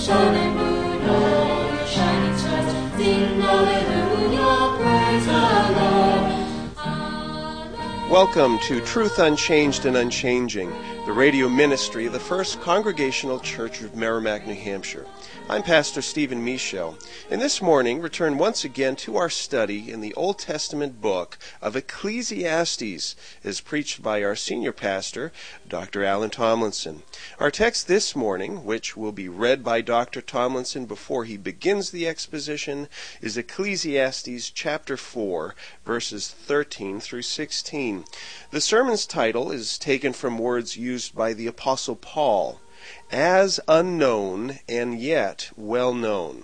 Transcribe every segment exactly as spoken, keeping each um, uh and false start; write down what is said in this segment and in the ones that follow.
sun and moon, all the shining stars, sing hallelujah, praise the Lord. Hallelujah. Welcome to Truth Unchanged and Unchanging, the radio ministry of the First Congregational Church of Merrimack, New Hampshire. I'm Pastor Stephen Michel, and this morning return once again to our study in the Old Testament book of Ecclesiastes, as preached by our senior pastor, Doctor Alan Tomlinson. Our text this morning, which will be read by Doctor Tomlinson before he begins the exposition, is Ecclesiastes chapter four, verses thirteen through sixteen. The sermon's title is taken from words used by the Apostle Paul, as unknown and yet well known.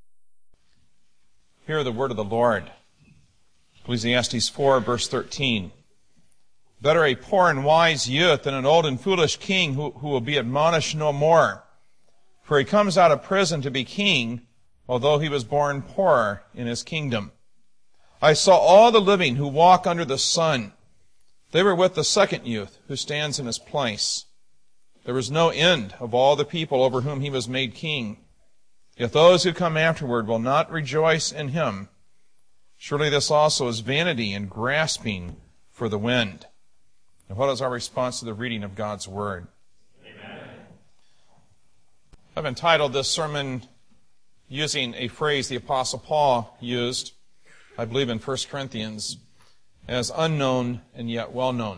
Hear the word of the Lord. Ecclesiastes four, verse thirteen. Better a poor and wise youth than an old and foolish king who, who will be admonished no more. For he comes out of prison to be king, although he was born poor in his kingdom. I saw all the living who walk under the sun. They were with the second youth who stands in his place. There was no end of all the people over whom he was made king. Yet those who come afterward will not rejoice in him. Surely this also is vanity and grasping for the wind. And what is our response to the reading of God's word? Amen. I've entitled this sermon using a phrase the Apostle Paul used, I believe in First Corinthians, as unknown and yet well known.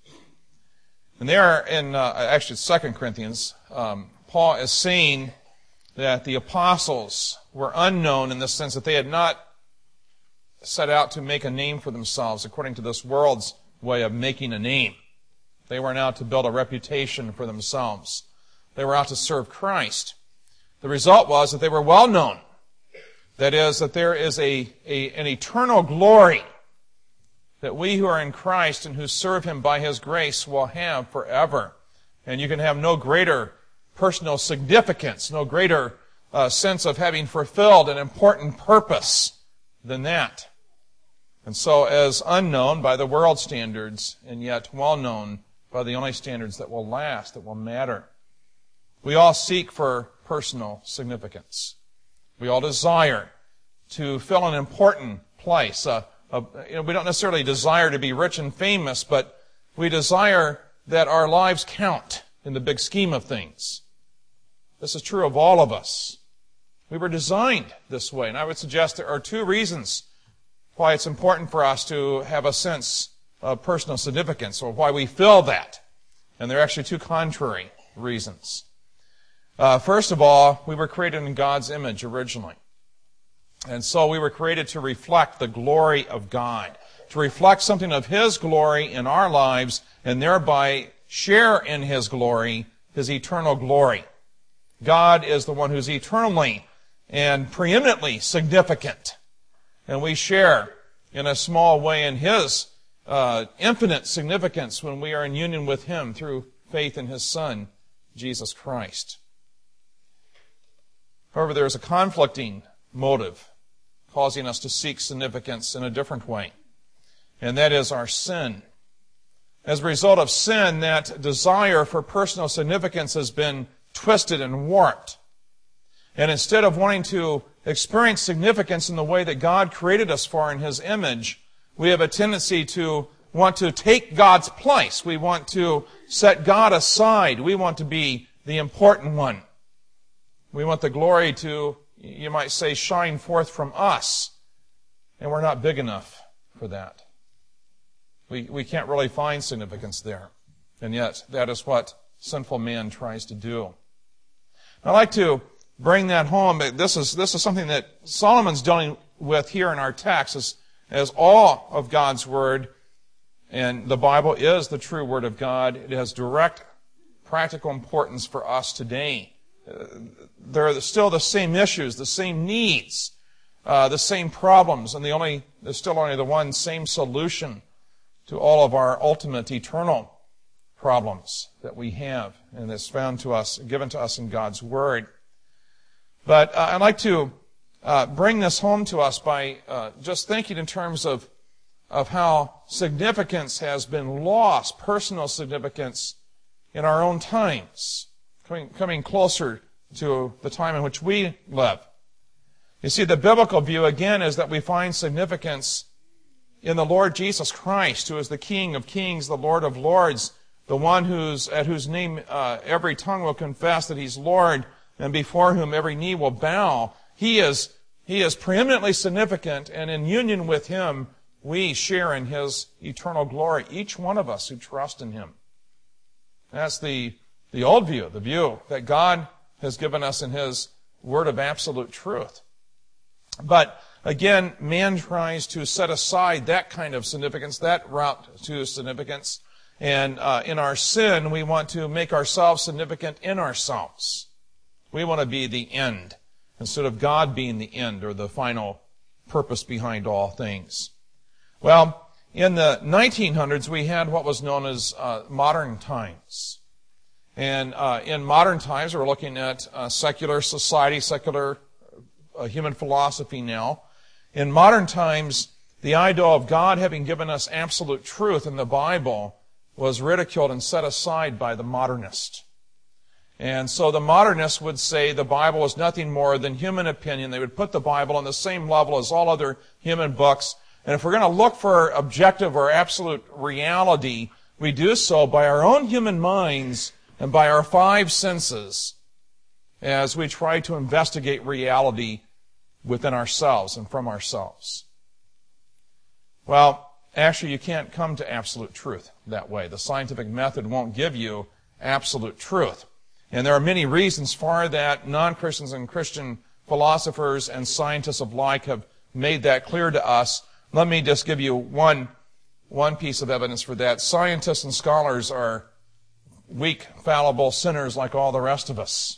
And there in, uh, actually Second Corinthians, um, Paul is saying that the apostles were unknown in the sense that they had not set out to make a name for themselves according to this world's way of making a name. They were out to build a reputation for themselves. They were out to serve Christ. The result was that they were well known. That is, that there is a, a an eternal glory that we who are in Christ and who serve Him by His grace will have forever. And you can have no greater personal significance, no greater uh, sense of having fulfilled an important purpose than that. And so as unknown by the world standards, and yet well known by the only standards that will last, that will matter. We all seek for personal significance. We all desire to fill an important place, uh, Uh, you know, we don't necessarily desire to be rich and famous, but we desire that our lives count in the big scheme of things. This is true of all of us. We were designed this way, and I would suggest there are two reasons why it's important for us to have a sense of personal significance, or why we feel that. And there are actually two contrary reasons. Uh, first of all, we were created in God's image originally. And so we were created to reflect the glory of God, to reflect something of His glory in our lives, and thereby share in His glory, His eternal glory. God is the one who's eternally and preeminently significant. And we share in a small way in His uh, infinite significance when we are in union with Him through faith in His Son, Jesus Christ. However, there is a conflicting motive causing us to seek significance in a different way, and that is our sin. As a result of sin, that desire for personal significance has been twisted and warped. And instead of wanting to experience significance in the way that God created us for in His image, we have a tendency to want to take God's place. We want to set God aside. We want to be the important one. We want the glory to, you might say, shine forth from us. And we're not big enough for that. We, we can't really find significance there. And yet, that is what sinful man tries to do. I'd like to bring that home. This is, this is something that Solomon's dealing with here in our text, as, as all of God's Word, and the Bible is the true Word of God. It has direct, practical importance for us today. Uh, there are still the same issues, the same needs, uh, the same problems, and the only there's still only the one same solution to all of our ultimate eternal problems that we have, and that's found to us, given to us in God's Word. But uh, I'd like to uh, bring this home to us by uh, just thinking in terms of of how significance has been lost, personal significance, in our own times. Coming, coming closer to the time in which we live. You see, the biblical view, again, is that we find significance in the Lord Jesus Christ, who is the King of kings, the Lord of lords, the one who's, at whose name uh, every tongue will confess that he's Lord, and before whom every knee will bow. He is, he is preeminently significant, and in union with him, we share in his eternal glory, each one of us who trust in him. That's the, the old view, the view that God has given us in his word of absolute truth. But again, man tries to set aside that kind of significance, that route to significance. And uh, in our sin, we want to make ourselves significant in ourselves. We want to be the end, instead of God being the end or the final purpose behind all things. Well, in the nineteen hundreds, we had what was known as uh, modern times. And uh, in modern times, we're looking at uh, secular society, secular uh, human philosophy now. In modern times, the idea of God having given us absolute truth in the Bible was ridiculed and set aside by the modernist. And so the modernists would say the Bible is nothing more than human opinion. They would put the Bible on the same level as all other human books. And if we're going to look for objective or absolute reality, we do so by our own human minds and by our five senses as we try to investigate reality within ourselves and from ourselves. Well, actually, you can't come to absolute truth that way. The scientific method won't give you absolute truth. And there are many reasons for that. Non-Christians and Christian philosophers and scientists alike have made that clear to us. Let me just give you one, one piece of evidence for that. Scientists and scholars are weak, fallible sinners like all the rest of us.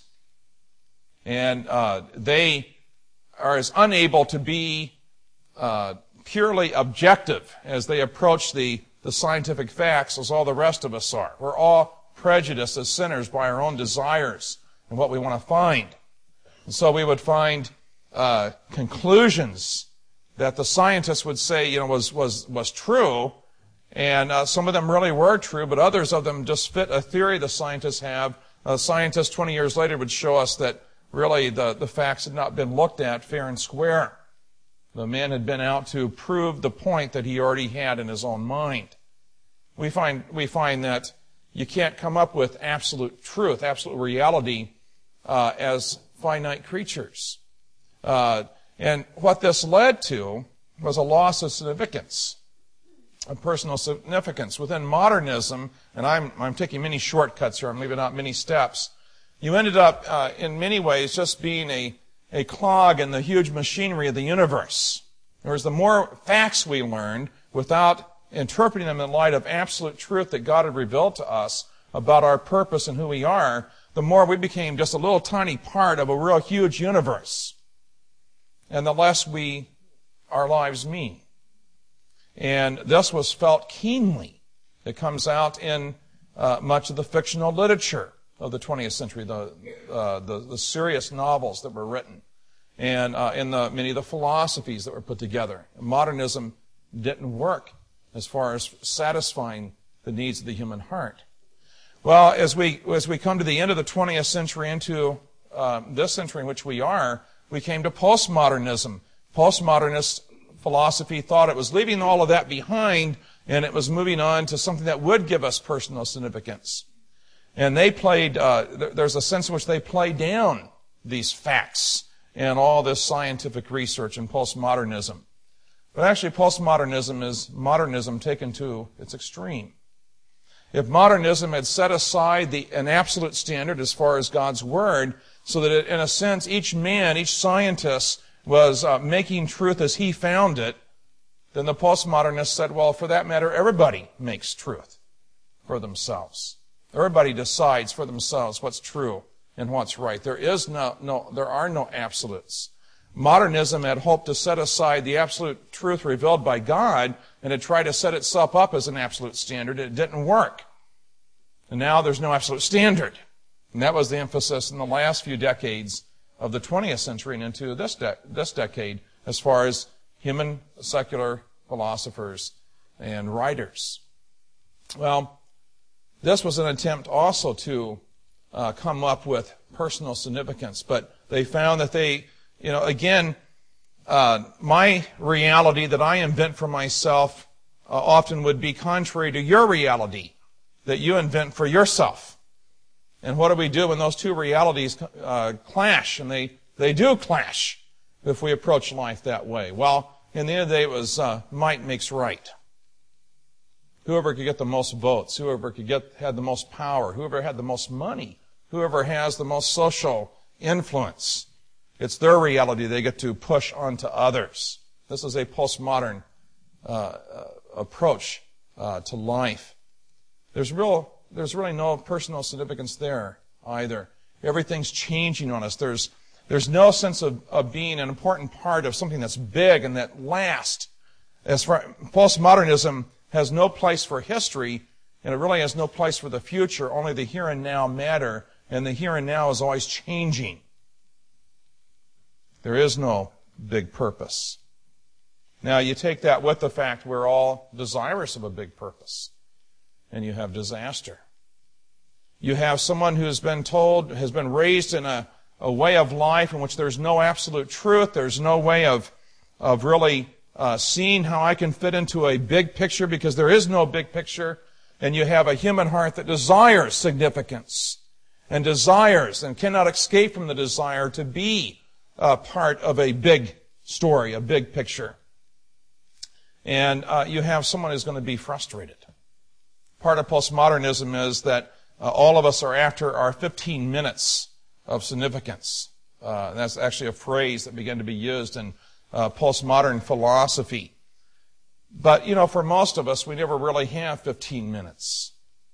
And uh, they are as unable to be uh, purely objective as they approach the, the scientific facts as all the rest of us are. We're all prejudiced as sinners by our own desires and what we want to find. And so we would find uh, conclusions that the scientists would say, you know, was was was true, and uh, some of them really were true, but others of them just fit a theory the scientists have. Uh, scientists twenty years later would show us that really the, the facts had not been looked at fair and square. The man had been out to prove the point that he already had in his own mind. We find we find that you can't come up with absolute truth, absolute reality uh, as finite creatures. Uh, and what this led to was a loss of significance, of personal significance. Within modernism, and I'm, I'm taking many shortcuts here, I'm leaving out many steps, you ended up uh, in many ways just being a, a clog in the huge machinery of the universe. Whereas the more facts we learned without interpreting them in light of absolute truth that God had revealed to us about our purpose and who we are, the more we became just a little tiny part of a real huge universe. And the less we, our lives mean. And this was felt keenly. It comes out in uh, much of the fictional literature of the twentieth century, the, uh, the, the serious novels that were written, and uh, in the, many of the philosophies that were put together. Modernism didn't work as far as satisfying the needs of the human heart. Well, as we as we come to the end of the twentieth century into uh, this century in which we are, we came to postmodernism. Postmodernist philosophy thought it was leaving all of that behind, and it was moving on to something that would give us personal significance. And they played, uh, there's a sense in which they play down these facts and all this scientific research in postmodernism. But actually, postmodernism is modernism taken to its extreme. If modernism had set aside the, an absolute standard as far as God's Word, so that it, in a sense, each man, each scientist was uh, making truth as he found it, then the postmodernists said, well, for that matter, everybody makes truth for themselves. Everybody decides for themselves what's true and what's right. There is no, no, there are no absolutes. Modernism had hoped to set aside the absolute truth revealed by God and had tried to set itself up as an absolute standard. It didn't work. And now there's no absolute standard. And that was the emphasis in the last few decades of the twentieth century and into this, de- this decade as far as human secular philosophers and writers. Well, this was an attempt also to uh, come up with personal significance. But they found that they, you know, again, uh, my reality that I invent for myself uh, often would be contrary to your reality that you invent for yourself. And what do we do when those two realities uh, clash? And they, they do clash if we approach life that way. Well, in the end of the day, it was uh, might makes right. Whoever could get the most votes, whoever could get had the most power, whoever had the most money, whoever has the most social influence, it's their reality they get to push onto others. This is a postmodern uh, uh, approach uh, to life. There's real, there's really no personal significance there either. Everything's changing on us. There's, there's no sense of, of being an important part of something that's big and that lasts. As far, postmodernism has no place for history, and it really has no place for the future. Only the here and now matter, and the here and now is always changing. There is no big purpose. Now, you take that with the fact we're all desirous of a big purpose, and you have disaster. You have someone who's been told, has been raised in a, a way of life in which there's no absolute truth, there's no way of, of really uh, seeing how I can fit into a big picture, because there is no big picture, and you have a human heart that desires significance, and desires, and cannot escape from the desire to be uh, part of a big story, a big picture. And uh, you have someone who's going to be frustrated. Part of postmodernism is that uh, all of us are after our fifteen minutes of significance. Uh, and that's actually a phrase that began to be used in uh, postmodern philosophy. But, you know, for most of us, we never really have fifteen minutes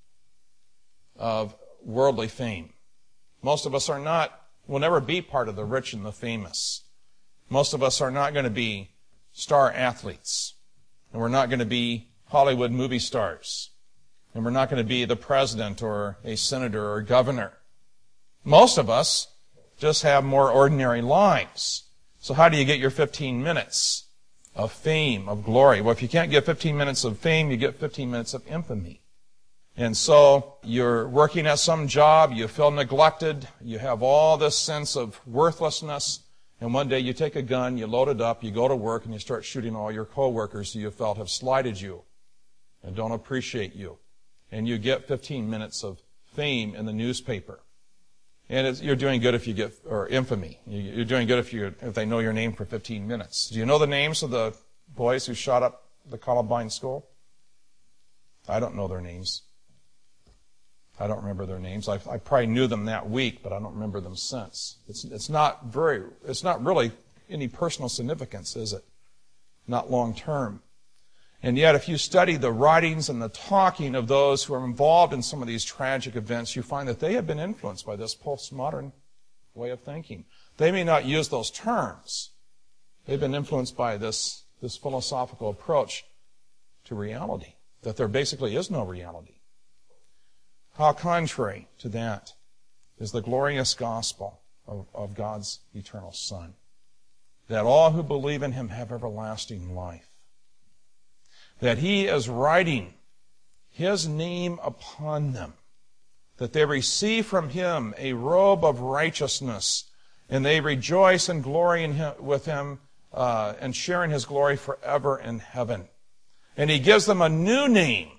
of worldly fame. Most of us are not, will never be part of the rich and the famous. Most of us are not going to be star athletes. And we're not going to be Hollywood movie stars. And we're not going to be the president or a senator or a governor. Most of us just have more ordinary lives. So how do you get your fifteen minutes of fame, of glory? Well, if you can't get fifteen minutes of fame, you get fifteen minutes of infamy. And so you're working at some job, you feel neglected, you have all this sense of worthlessness, and one day you take a gun, you load it up, you go to work, and you start shooting all your coworkers who you felt have slighted you and don't appreciate you. And you get fifteen minutes of fame in the newspaper. And it's, you're doing good if you get, or infamy. You're doing good if you if they know your name for fifteen minutes. Do you know the names of the boys who shot up the Columbine school? I don't know their names. I don't remember their names. I, I probably knew them that week, but I don't remember them since. It's, it's not very, it's not really any personal significance, is it? Not long term. And yet, if you study the writings and the talking of those who are involved in some of these tragic events, you find that they have been influenced by this postmodern way of thinking. They may not use those terms. They've been influenced by this, this philosophical approach to reality, that there basically is no reality. How contrary to that is the glorious gospel of, of God's eternal Son, that all who believe in Him have everlasting life, that He is writing His name upon them, that they receive from Him a robe of righteousness, and they rejoice and glory in him, with Him uh, and share in His glory forever in heaven. And He gives them a new name,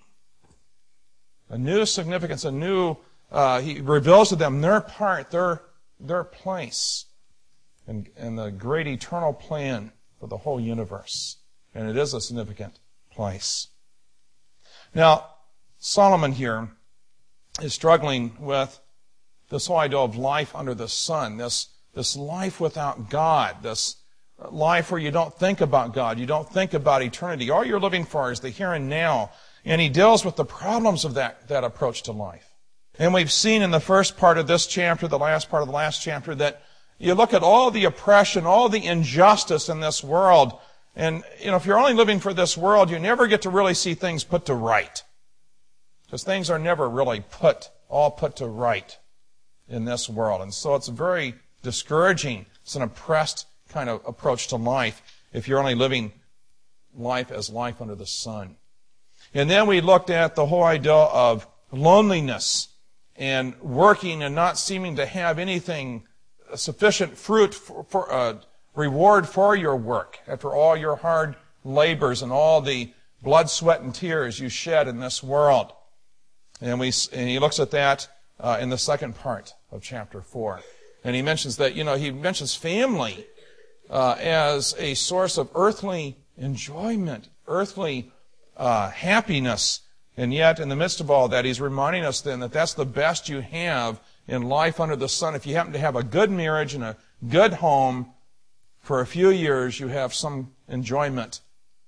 a new significance, a new, uh, He reveals to them their part, their, their place in, in the great eternal plan for the whole universe. And it is a significant place. Now, Solomon here is struggling with this whole idea of life under the sun, this, this life without God, this life where you don't think about God, you don't think about eternity. All you're living for is the here and now. And he deals with the problems of that, that approach to life. And we've seen in the first part of this chapter, the last part of the last chapter, that you look at all the oppression, all the injustice in this world, and, you know, if you're only living for this world, you never get to really see things put to right. Because things are never really put, all put to right in this world. And so it's very discouraging. It's an oppressed kind of approach to life if you're only living life as life under the sun. And then we looked at the whole idea of loneliness and working and not seeming to have anything, sufficient fruit for, for uh, reward for your work after all your hard labors and all the blood, sweat, and tears you shed in this world. And, we, and he looks at that uh, in the second part of chapter four. And he mentions that, you know, he mentions family uh, as a source of earthly enjoyment, earthly uh, happiness. And yet, in the midst of all that, he's reminding us then that that's the best you have in life under the sun. If you happen to have a good marriage and a good home, for a few years you have some enjoyment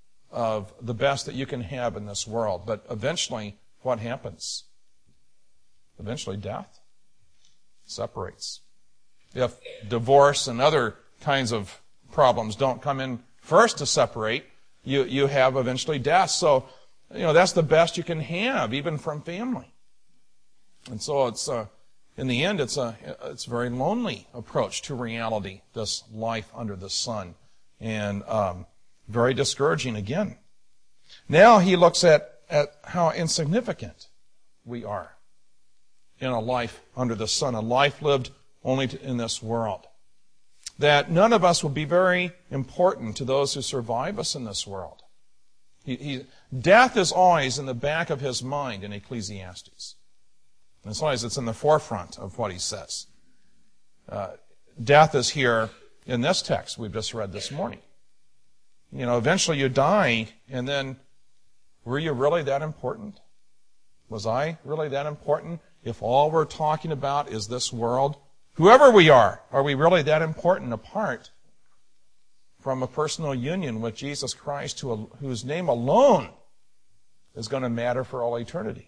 of the best that you can have in this world. But eventually, what happens? Eventually, death separates. If divorce and other kinds of problems don't come in first to separate, you, you have eventually death. So, you know, that's the best you can have, even from family. And so it's, uh, in the end, it's a, it's a very lonely approach to reality, this life under the sun. And, um, very discouraging again. Now he looks at, at how insignificant we are in a life under the sun, a life lived only to, in this world. That none of us will be very important to those who survive us in this world. He, he, death is always in the back of his mind in Ecclesiastes. And as long as it's in the forefront of what he says. Uh, death is here in this text we've just read this morning. You know, eventually you die, and then, were you really that important? Was I really that important? If all we're talking about is this world, whoever we are, are we really that important apart from a personal union with Jesus Christ, who, whose name alone is going to matter for all eternity?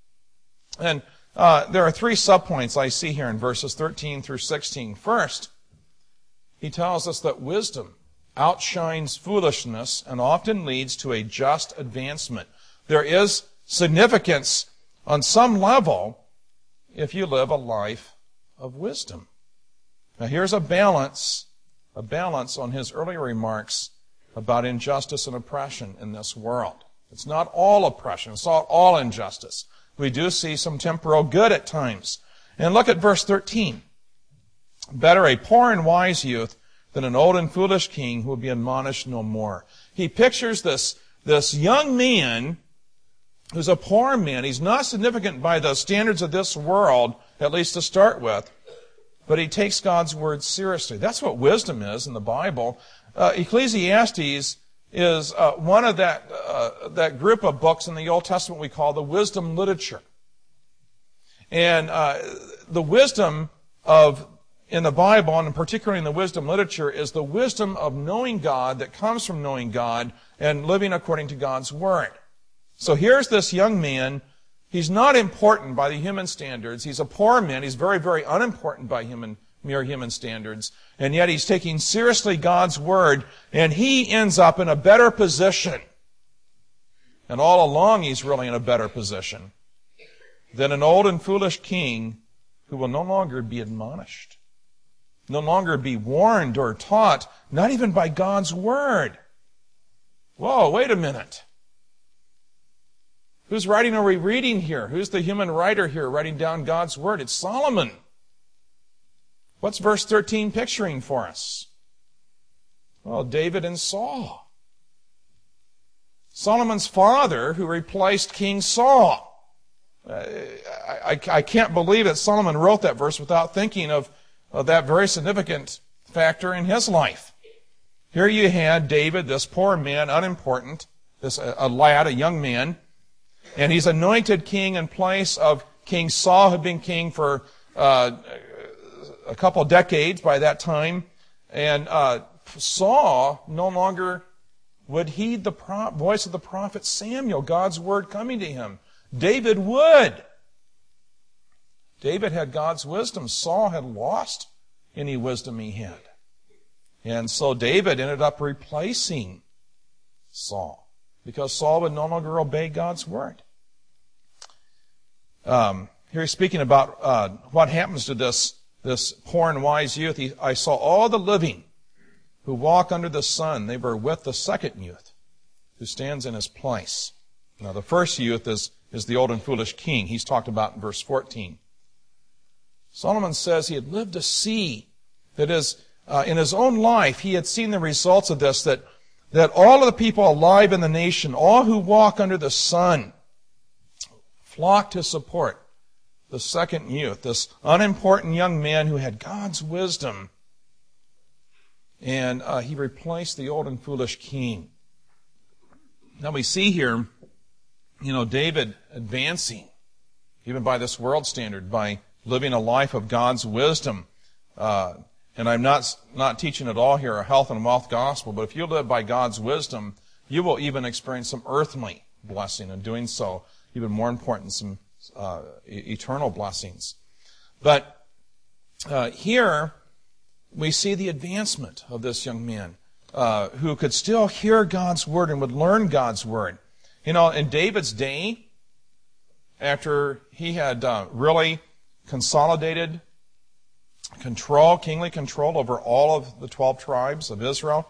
And uh, there are three subpoints I see here in verses thirteen through sixteen. First, he tells us that wisdom outshines foolishness and often leads to a just advancement. There is significance on some level if you live a life of wisdom. Now here's a balance, a balance on his earlier remarks about injustice and oppression in this world. It's not all oppression, it's not all injustice. We do see some temporal good at times. And look at verse thirteen. Better a poor and wise youth than an old and foolish king who will be admonished no more. He pictures this, this young man who's a poor man. He's not significant by the standards of this world, at least to start with, but he takes God's word seriously. That's what wisdom is in the Bible. Uh, Ecclesiastes is uh, one of that, uh, that group of books in the Old Testament we call the wisdom literature. And uh, the wisdom of in the Bible, and particularly in the wisdom literature, is the wisdom of knowing God that comes from knowing God and living according to God's Word. So here's this young man. He's not important by the human standards. He's a poor man. He's very, very unimportant by human, mere human standards. And yet he's taking seriously God's Word, and he ends up in a better position. And all along he's really in a better position than an old and foolish king who will no longer be admonished. No longer be warned or taught, not even by God's Word. Whoa, wait a minute. Whose writing are we reading here? Who's the human writer here writing down God's Word? It's Solomon. What's verse thirteen picturing for us? Well, David and Saul. Solomon's father who replaced King Saul. Uh, I, I, I can't believe that Solomon wrote that verse without thinking of Of that very significant factor in his life. Here you had David, this poor man, unimportant, this a, a lad, a young man, and he's anointed king in place of King Saul, who had been king for uh, a couple decades by that time. And uh, Saul no longer would heed the pro- voice of the prophet Samuel, God's word coming to him. David would. David had God's wisdom. Saul had lost any wisdom he had. And so David ended up replacing Saul because Saul would no longer obey God's word. Um, here he's speaking about uh, what happens to this, this poor and wise youth. He, I saw all the living who walk under the sun. They were with the second youth who stands in his place. Now the first youth is, is the old and foolish king. He's talked about in verse fourteen. Solomon says he had lived to see that is, uh, in his own life, he had seen the results of this, that, that all of the people alive in the nation, all who walk under the sun, flock to support the second youth, this unimportant young man who had God's wisdom. And uh, he replaced the old and foolish king. Now we see here, you know, David advancing, even by this world standard, by living a life of God's wisdom. Uh, and I'm not not teaching at all here a health and wealth gospel, but if you live by God's wisdom, you will even experience some earthly blessing in doing so. Even more important, some uh, eternal blessings. But uh, here we see the advancement of this young man uh, who could still hear God's word and would learn God's word. You know, in David's day, after he had uh, really consolidated control, kingly control over all of the twelve tribes of Israel,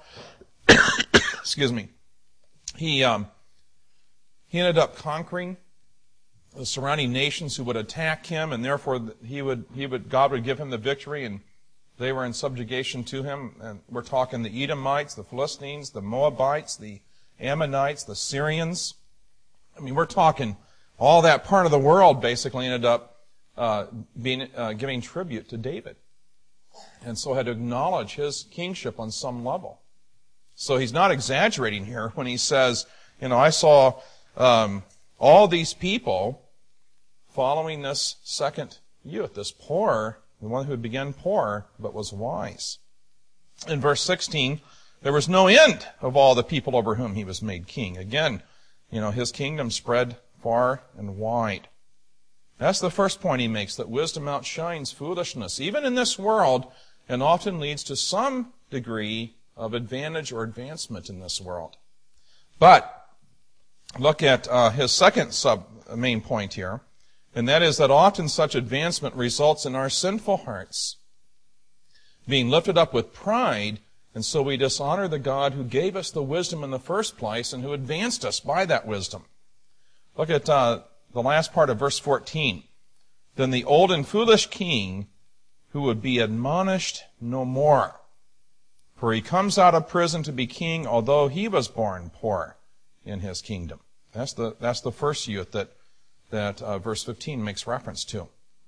excuse me, he um, he ended up conquering the surrounding nations who would attack him, and therefore he would he would God would give him the victory, and they were in subjugation to him. And we're talking the Edomites, the Philistines, the Moabites, the Ammonites, the Syrians. I mean, we're talking all that part of the world basically ended up uh, being uh, giving tribute to David, and so had to acknowledge his kingship on some level. So he's not exaggerating here when he says, you know, I saw um, all these people following this second youth, this poor, the one who began poor but was wise. In verse sixteen, there was no end of all the people over whom he was made king. Again, you know, his kingdom spread far and wide. That's the first point he makes, that wisdom outshines foolishness, even in this world, and often leads to some degree of advantage or advancement in this world. But look at uh, his second sub main point here, and that is that often such advancement results in our sinful hearts being lifted up with pride, and so we dishonor the God who gave us the wisdom in the first place and who advanced us by that wisdom. Look at uh, the last part of verse fourteen. Then the old and foolish king, who would be admonished no more, for he comes out of prison to be king, although he was born poor in his kingdom. That's the that's the first youth that that uh, verse fifteen makes reference to.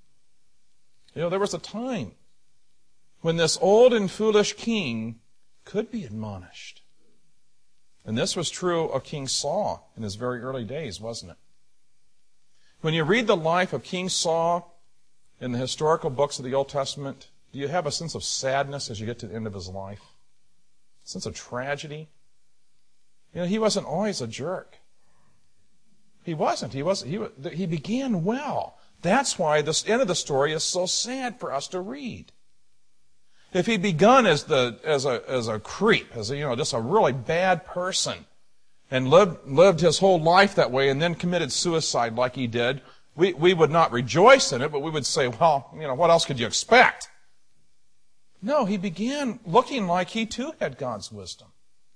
You know, there was a time when this old and foolish king could be admonished. And this was true of King Saul in his very early days, wasn't it? When you read the life of King Saul in the historical books of the Old Testament, do you have a sense of sadness as you get to the end of his life? A sense of tragedy? You know, he wasn't always a jerk. He wasn't. He wasn't. He, he began well. That's why the end of the story is so sad for us to read. If he'd begun as the as a as a creep, as a, you know, just a really bad person, and lived lived his whole life that way, and then committed suicide like he did, we we would not rejoice in it, but we would say, well, you know, what else could you expect? No, he began looking like he too had God's wisdom.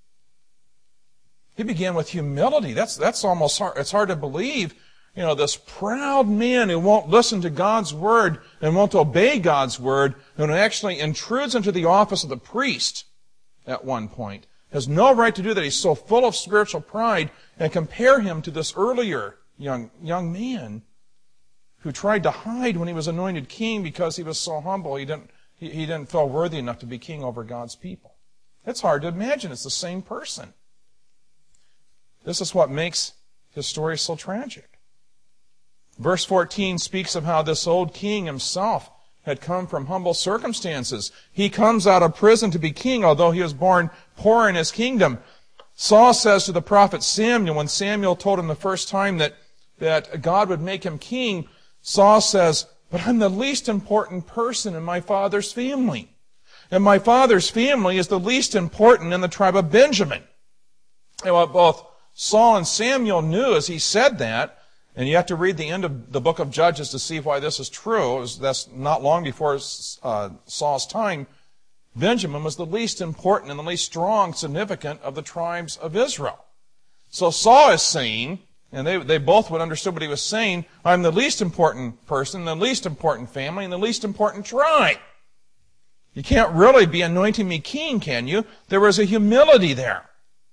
He began with humility. That's that's almost hard. It's hard to believe. You know, this proud man who won't listen to God's word and won't obey God's word, and who actually intrudes into the office of the priest at one point, has no right to do that. He's so full of spiritual pride. And compare him to this earlier young young man who tried to hide when he was anointed king because he was so humble. He didn't he, he didn't feel worthy enough to be king over God's people. It's hard to imagine it's the same person. This is what makes his story so tragic. Verse fourteen speaks of how this old king himself had come from humble circumstances. He comes out of prison to be king, although he was born poor in his kingdom. Saul says to the prophet Samuel, when Samuel told him the first time that, that God would make him king, Saul says, but I'm the least important person in my father's family. And my father's family is the least important in the tribe of Benjamin. And what both Saul and Samuel knew as he said that, and you have to read the end of the book of Judges to see why this is true. It was, that's not long before uh, Saul's time. Benjamin was the least important and the least strong, significant of the tribes of Israel. So Saul is saying, And they, they both would understand what he was saying. I'm the least important person, the least important family, and the least important tribe. You can't really be anointing me king, can you? There was a humility there.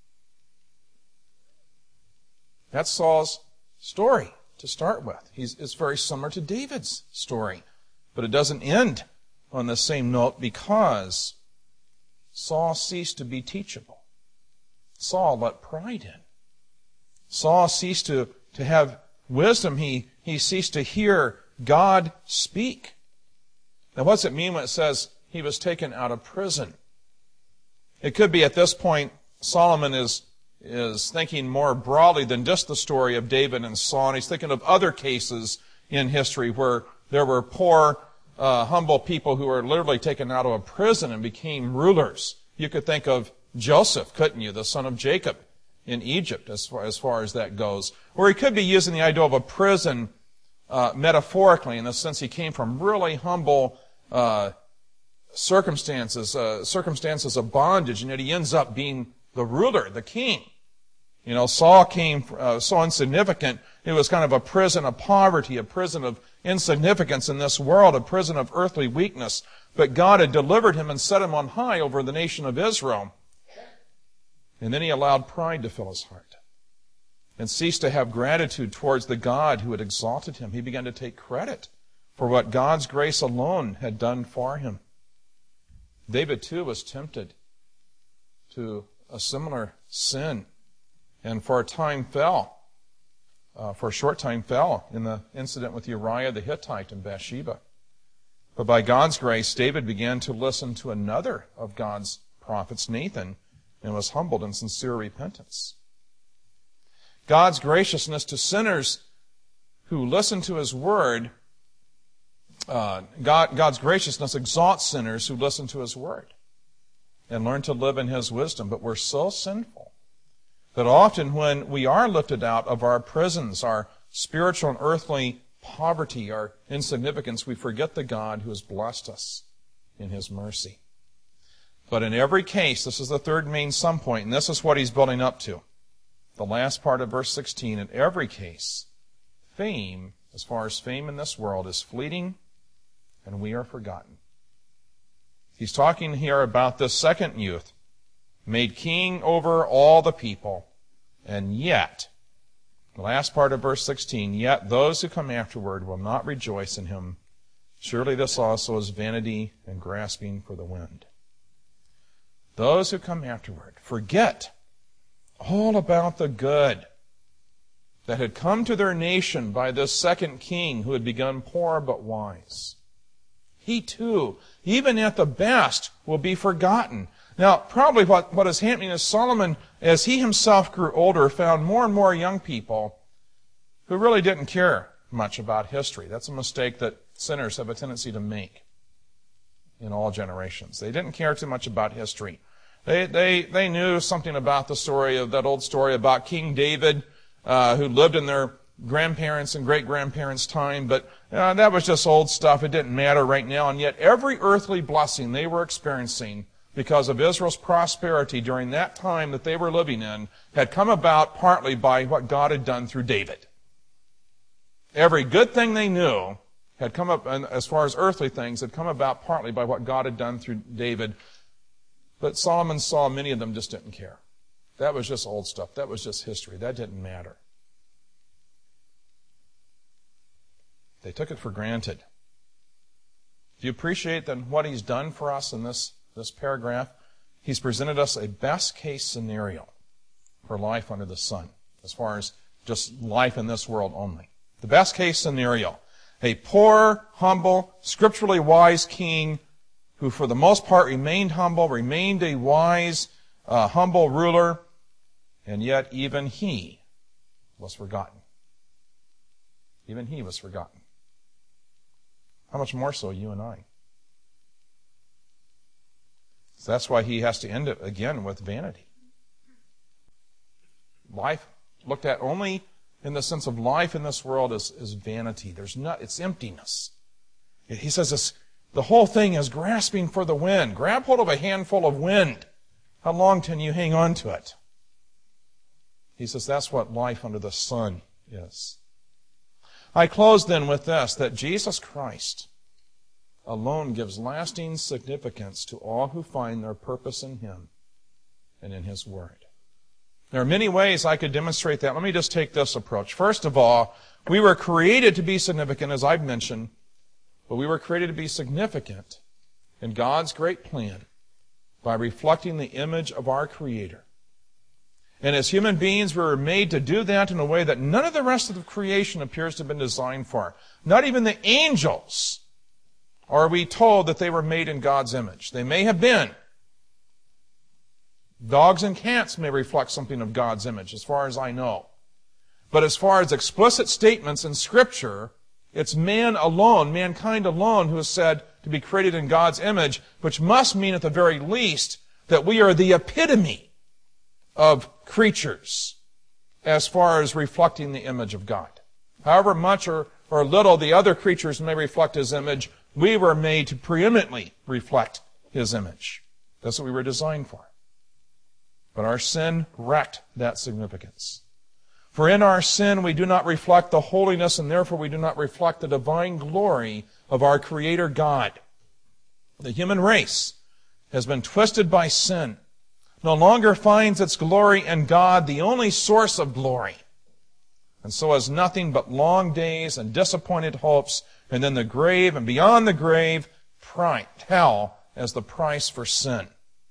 That's Saul's story to start with. He's, it's very similar to David's story. But it doesn't end on the same note because Saul ceased to be teachable. Saul let pride in. Saul ceased to, to have wisdom. He, he ceased to hear God speak. Now, what's it mean when it says he was taken out of prison? It could be at this point Solomon is, is thinking more broadly than just the story of David and Saul. And he's thinking of other cases in history where there were poor, uh, humble people who were literally taken out of a prison and became rulers. You could think of Joseph, couldn't you, the son of Jacob in Egypt, as far, as far as that goes. Or he could be using the idea of a prison uh, metaphorically, in the sense he came from really humble uh, circumstances, uh, circumstances of bondage, and yet he ends up being the ruler, the king. You know, Saul came uh, so insignificant, it was kind of a prison of poverty, a prison of insignificance in this world, a prison of earthly weakness. But God had delivered him and set him on high over the nation of Israel. And then he allowed pride to fill his heart and ceased to have gratitude towards the God who had exalted him. He began to take credit for what God's grace alone had done for him. David, too, was tempted to a similar sin and for a time fell, uh, for a short time fell in the incident with Uriah the Hittite and Bathsheba. But by God's grace, David began to listen to another of God's prophets, Nathan, and was humbled in sincere repentance. God's graciousness to sinners who listen to his word, uh, God, God's graciousness exalts sinners who listen to his word and learn to live in his wisdom. But we're so sinful that often when we are lifted out of our prisons, our spiritual and earthly poverty, our insignificance, we forget the God who has blessed us in his mercy. But in every case, this is the third main sum point, and this is what he's building up to. The last part of verse sixteen, in every case, fame, as far as fame in this world, is fleeting, and we are forgotten. He's talking here about this second youth, made king over all the people, and yet, the last part of verse sixteen, yet those who come afterward will not rejoice in him. Surely this also is vanity and grasping for the wind. Those who come afterward forget all about the good that had come to their nation by this second king who had begun poor but wise. He too, even at the best, will be forgotten. Now, probably what, what is happening is Solomon, as he himself grew older, found more and more young people who really didn't care much about history. That's a mistake that sinners have a tendency to make in all generations. They didn't care too much about history. They, they, they knew something about the story of that old story about King David, uh, who lived in their grandparents' and great-grandparents' time, but uh, that was just old stuff. It didn't matter right now. And yet every earthly blessing they were experiencing because of Israel's prosperity during that time that they were living in had come about partly by what God had done through David. Every good thing they knew had come up, and as far as earthly things, had come about partly by what God had done through David. But Solomon saw many of them just didn't care. That was just old stuff. That was just history. That didn't matter. They took it for granted. Do you appreciate then what he's done for us in this, this paragraph? He's presented us a best case scenario for life under the sun, as far as just life in this world only. The best case scenario. A poor, humble, scripturally wise king who for the most part remained humble, remained a wise, uh, humble ruler, and yet even he was forgotten. Even he was forgotten. How much more so you and I? So that's why he has to end it again with vanity. Life looked at only in the sense of life in this world is, is vanity. There's not, it's emptiness. He says this, the whole thing is grasping for the wind. Grab hold of a handful of wind. How long can you hang on to it? He says that's what life under the sun is. I close then with this, that Jesus Christ alone gives lasting significance to all who find their purpose in Him and in His Word. There are many ways I could demonstrate that. Let me just take this approach. First of all, we were created to be significant, as I've mentioned, but we were created to be significant in God's great plan by reflecting the image of our Creator. And as human beings, we were made to do that in a way that none of the rest of the creation appears to have been designed for. Not even the angels are we told that they were made in God's image. They may have been. Dogs and cats may reflect something of God's image, as far as I know. But as far as explicit statements in Scripture, it's man alone, mankind alone, who is said to be created in God's image, which must mean at the very least that we are the epitome of creatures as far as reflecting the image of God. However much or, or little the other creatures may reflect His image, we were made to preeminently reflect His image. That's what we were designed for. But our sin wrecked that significance. For in our sin we do not reflect the holiness, and therefore we do not reflect the divine glory of our Creator God. The human race has been twisted by sin, no longer finds its glory in God, the only source of glory, and so has nothing but long days and disappointed hopes, and then the grave, and beyond the grave, hell as the price for sin.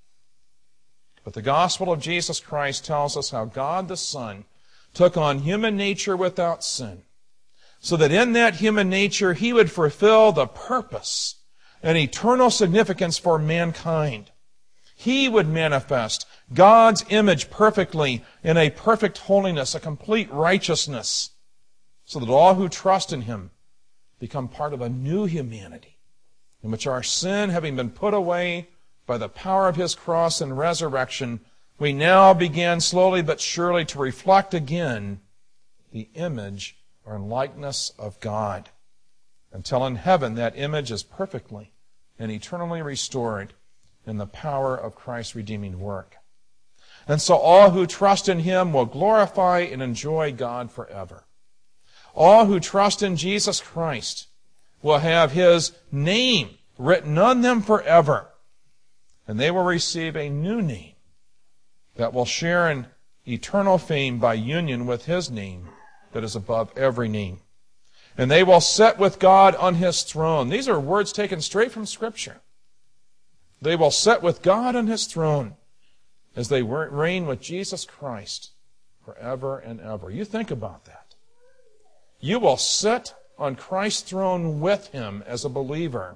But the gospel of Jesus Christ tells us how God the Son took on human nature without sin, so that in that human nature He would fulfill the purpose and eternal significance for mankind. He would manifest God's image perfectly in a perfect holiness, a complete righteousness, so that all who trust in Him become part of a new humanity, in which our sin, having been put away by the power of His cross and resurrection, we now begin slowly but surely to reflect again the image or likeness of God, until in heaven that image is perfectly and eternally restored in the power of Christ's redeeming work. And so all who trust in Him will glorify and enjoy God forever. All who trust in Jesus Christ will have His name written on them forever, and they will receive a new name that will share in eternal fame by union with His name that is above every name. And they will sit with God on His throne. These are words taken straight from Scripture. They will sit with God on His throne as they reign with Jesus Christ forever and ever. You think about that. You will sit on Christ's throne with Him as a believer,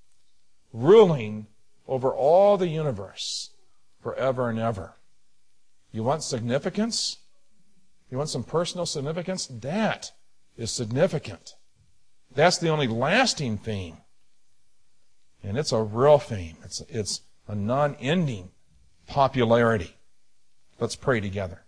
ruling over all the universe forever and ever. You want significance? You want some personal significance? That is significant. That's the only lasting fame. And it's a real fame. It's, it's a non-ending popularity. Let's pray together.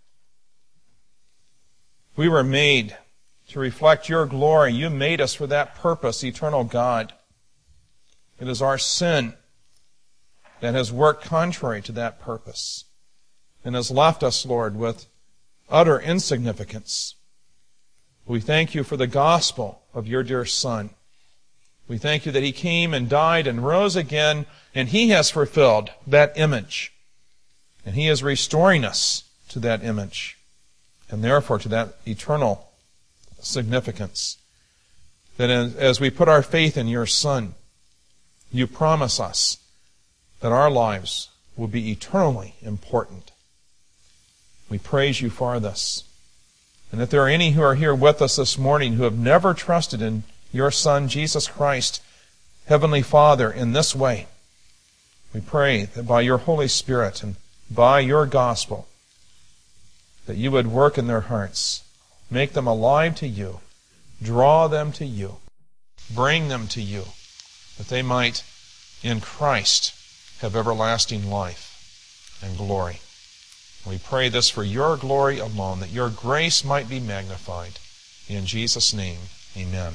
We were made to reflect Your glory. You made us for that purpose, eternal God. It is our sin that has worked contrary to that purpose and has left us, Lord, with utter insignificance. We thank You for the gospel of Your dear Son. We thank You that He came and died and rose again, and He has fulfilled that image. And He is restoring us to that image, and therefore to that eternal significance. That as we put our faith in Your Son, You promise us that our lives will be eternally important. We praise You for this. And if there are any who are here with us this morning who have never trusted in Your Son, Jesus Christ, Heavenly Father, in this way, we pray that by Your Holy Spirit and by Your gospel, that You would work in their hearts, make them alive to You, draw them to You, bring them to You, that they might, in Christ, have everlasting life and glory. We pray this for Your glory alone, that Your grace might be magnified. In Jesus' name, amen.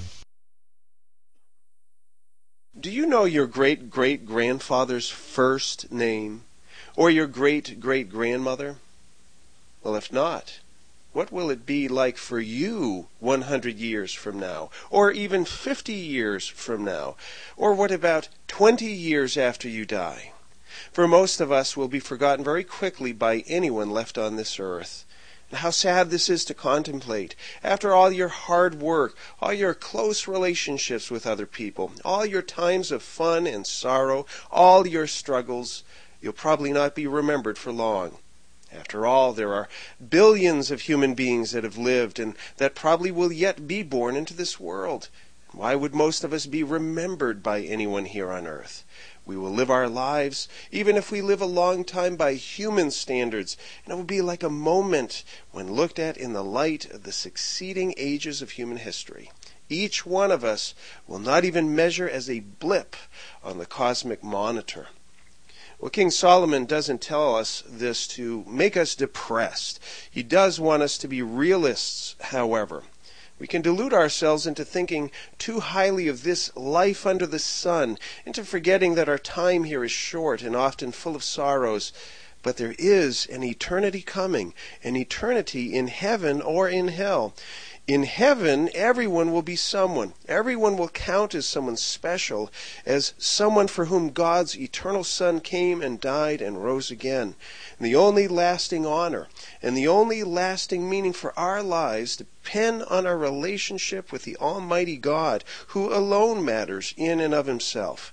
Do you know your great-great-grandfather's first name? Or your great-great-grandmother? Well, if not, What will it be like for you one hundred years from now, or even fifty years from now? Or what about twenty years after you die? For most of us will be forgotten very quickly by anyone left on this earth. And how sad this is to contemplate. After all your hard work, all your close relationships with other people, all your times of fun and sorrow, all your struggles, you'll probably not be remembered for long. After all, there are billions of human beings that have lived and that probably will yet be born into this world. Why would most of us be remembered by anyone here on earth? We will live our lives, even if we live a long time by human standards, and it will be like a moment when looked at in the light of the succeeding ages of human history. Each one of us will not even measure as a blip on the cosmic monitor. Well, King Solomon doesn't tell us this to make us depressed. He does want us to be realists, however. We can delude ourselves into thinking too highly of this life under the sun, into forgetting that our time here is short and often full of sorrows. But there is an eternity coming, an eternity in heaven or in hell. In heaven, everyone will be someone. Everyone will count as someone special, as someone for whom God's eternal Son came and died and rose again. And the only lasting honor and the only lasting meaning for our lives depend on our relationship with the Almighty God, who alone matters in and of himself.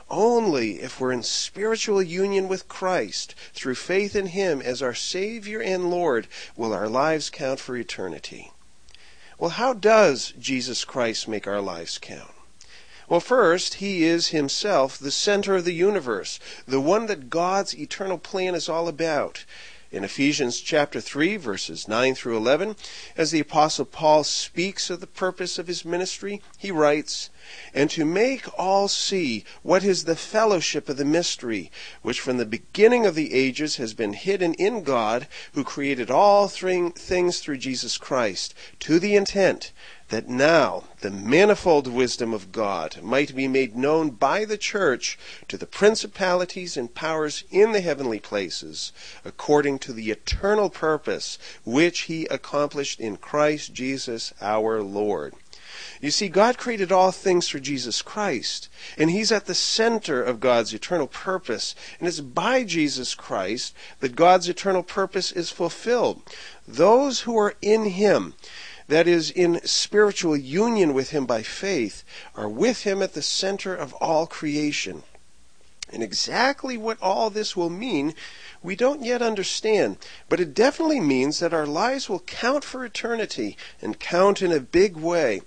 Only if we're in spiritual union with Christ, through faith in him as our Savior and Lord, will our lives count for eternity. Well, how does Jesus Christ make our lives count? Well, first, he is himself the center of the universe, the one that God's eternal plan is all about. In Ephesians chapter three, verses nine through eleven, as the Apostle Paul speaks of the purpose of his ministry, he writes, "And to make all see what is the fellowship of the mystery, which from the beginning of the ages has been hidden in God, who created all things through Jesus Christ, to the intent that now the manifold wisdom of God might be made known by the church to the principalities and powers in the heavenly places, according to the eternal purpose which he accomplished in Christ Jesus our Lord." You see, God created all things through Jesus Christ, and he's at the center of God's eternal purpose, and it's by Jesus Christ that God's eternal purpose is fulfilled. Those who are in him, that is, in spiritual union with him by faith, are with him at the center of all creation. And exactly what all this will mean, we don't yet understand, but it definitely means that our lives will count for eternity, and count in a big way,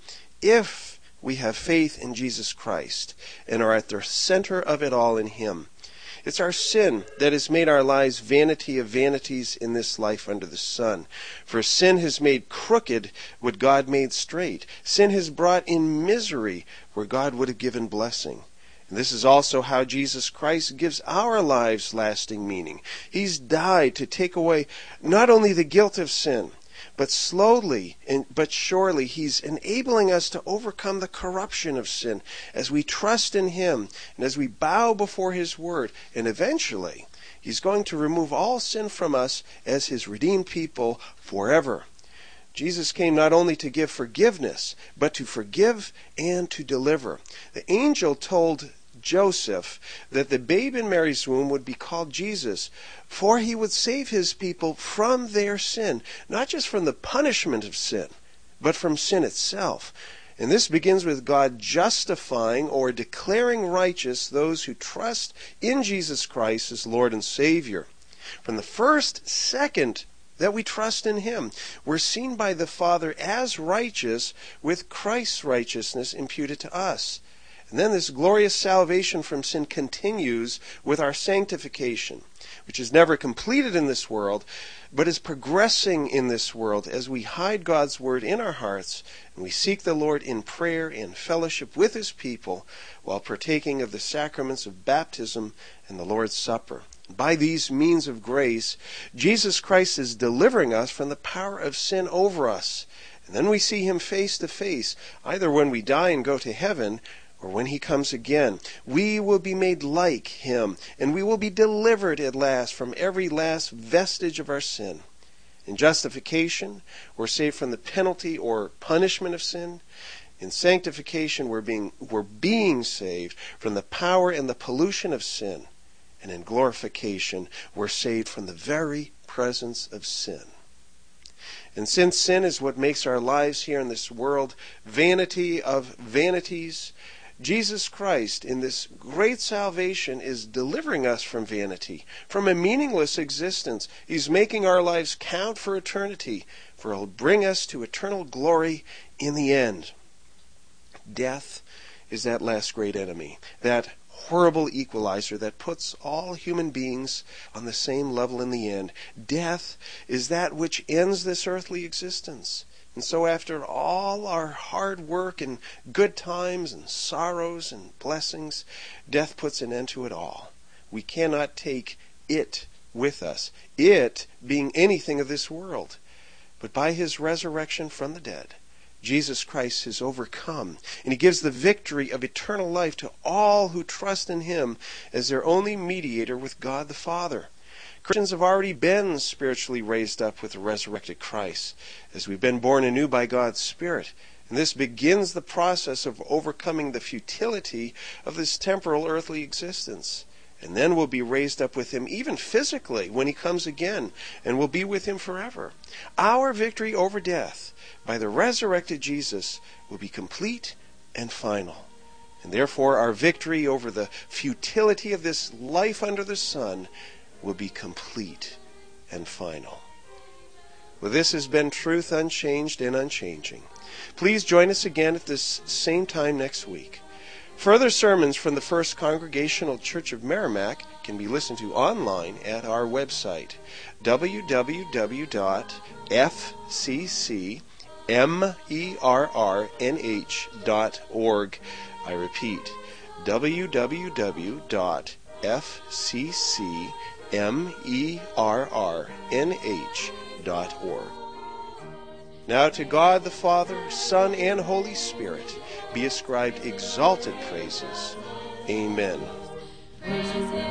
if we have faith in Jesus Christ and are at the center of it all in him. It's our sin that has made our lives vanity of vanities in this life under the sun. For sin has made crooked what God made straight. Sin has brought in misery where God would have given blessing. And this is also how Jesus Christ gives our lives lasting meaning. He's died to take away not only the guilt of sin, but slowly and but surely he's enabling us to overcome the corruption of sin as we trust in him and as we bow before his word. And eventually, he's going to remove all sin from us as his redeemed people forever. Jesus came not only to give forgiveness, but to forgive and to deliver. The angel told Joseph that the babe in Mary's womb would be called Jesus, for he would save his people from their sin, not just from the punishment of sin, but from sin itself. And this begins with God justifying or declaring righteous those who trust in Jesus Christ as Lord and Savior. From the first second that we trust in him, we're seen by the Father as righteous with Christ's righteousness imputed to us. And then this glorious salvation from sin continues with our sanctification, which is never completed in this world, but is progressing in this world as we hide God's word in our hearts and we seek the Lord in prayer and fellowship with his people while partaking of the sacraments of baptism and the Lord's Supper. By these means of grace, Jesus Christ is delivering us from the power of sin over us. And then we see him face to face, either when we die and go to heaven, or when he comes again. We will be made like him, and we will be delivered at last from every last vestige of our sin. In justification, we're saved from the penalty or punishment of sin. In sanctification, we're being, we're being saved from the power and the pollution of sin. And in glorification, we're saved from the very presence of sin. And since sin is what makes our lives here in this world vanity of vanities, Jesus Christ, in this great salvation, is delivering us from vanity, from a meaningless existence. He's making our lives count for eternity, for He'll bring us to eternal glory in the end. Death is that last great enemy, that horrible equalizer that puts all human beings on the same level in the end. Death is that which ends this earthly existence. And so after all our hard work and good times and sorrows and blessings, death puts an end to it all. We cannot take it with us, it being anything of this world. But by His resurrection from the dead, Jesus Christ has overcome, and He gives the victory of eternal life to all who trust in Him as their only mediator with God the Father. Christians have already been spiritually raised up with the resurrected Christ, as we've been born anew by God's Spirit. And this begins the process of overcoming the futility of this temporal earthly existence. And then we'll be raised up with Him, even physically, when He comes again, and we'll be with Him forever. Our victory over death by the resurrected Jesus will be complete and final. And therefore our victory over the futility of this life under the sun will be complete and final. Well, this has been Truth Unchanged and Unchanging. Please join us again at this same time next week. Further sermons from the First Congregational Church of Merrimack can be listened to online at our website, w w w dot f c c merrnh dot org. I repeat, w w w dot f c c merrnh dot org. Now to God the Father, Son, and Holy Spirit be ascribed exalted praises. Amen. Praises